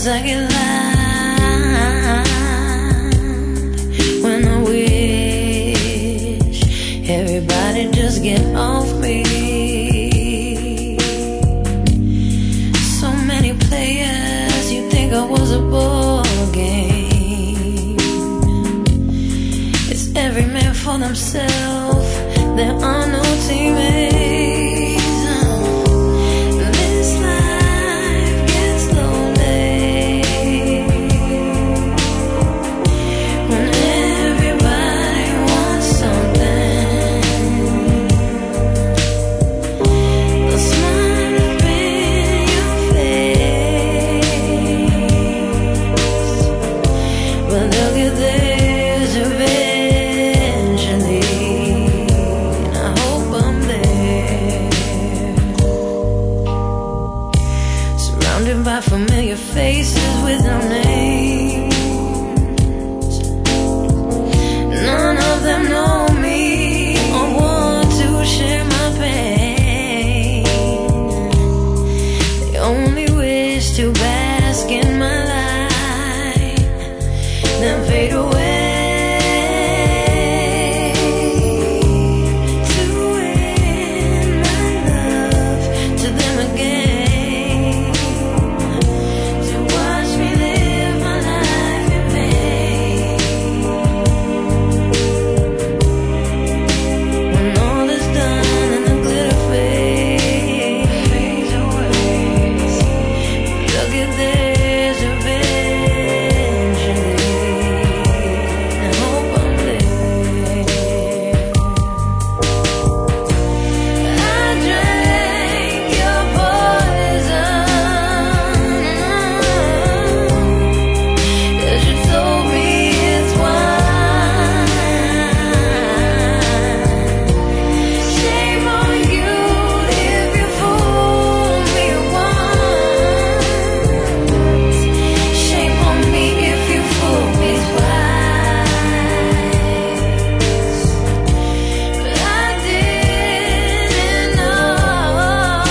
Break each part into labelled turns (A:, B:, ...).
A: Sometimes I get loud when I wish everybody just get off me. So many players, you think I was a ball game. It's every man for themselves, there are no teammates. By familiar faces with no names, none of them know me or want to share my pain. They only wish to bask in my light, then fade away.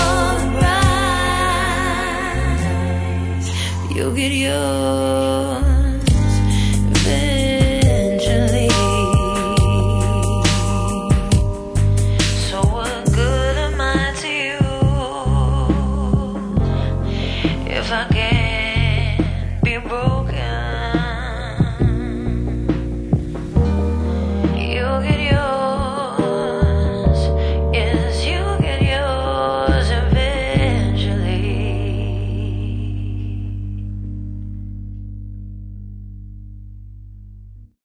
A: You'll get yours.